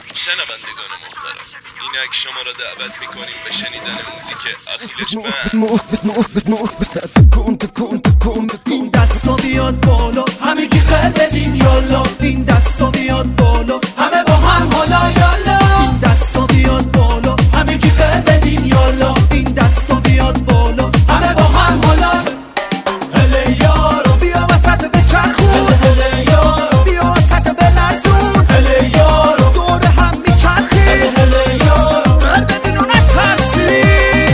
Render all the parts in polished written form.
شنوندگان محترم، اینک شما را دعوت میکنیم به شنیدن موزیک اخیلش بند. این دستا بیاد بالا همگی خیر بدین یالا، این دستا بیاد بالا همه با هم حالا یالا، این دستا بیاد بالا همگی خیر بدین یالا، این دستا بیاد بالا همه با هم حالا. هله یارو بیا وسط به چرخون، هله یارو بیا وسط به لرزون، هله یارو دور هم میچرخی، هله یارو خیر بدین و نترسی.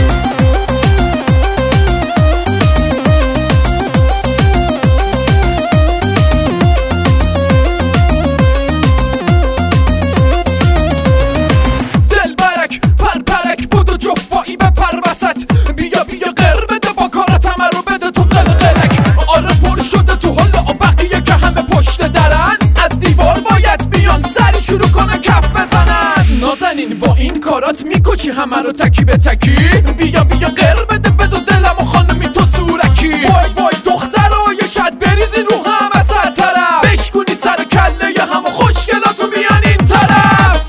شروع کنه کف بزنن نازنین با این کارات میکشی همه رو تکی به تکی. بیا بیا غیر بده بدو دلم و خانمی تو سورکی. وای وای دخترا یه شد بریزی رو هم از هر طرف، بشکونی سر و کله یه همه خوشگلاتو میان این طرف.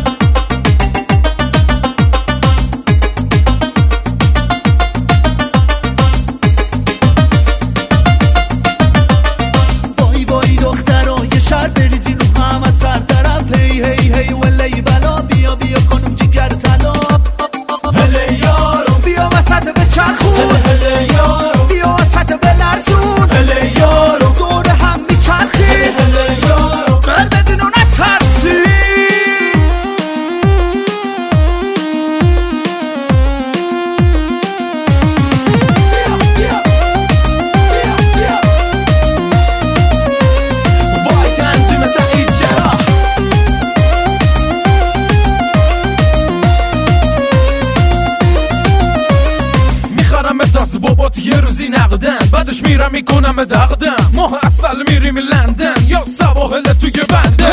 وای وای دخترا یه شد بریزی رو هم از هر طرف. هی هی هی ولی بلا بیا بیا خانم جگر طلا. هله یارو بیا وسط به چرخون، هله یارو بیا وسط به لرزون، هله یارو دور هم میچرخی، هله یارو خیر بدین و نترسی. وای تنظیم سعید جراح از بابات یه روزی نقدن، بعدش میرم میکنم دقدم. ماه اصل میریم لندن یا سواحل توی بندن.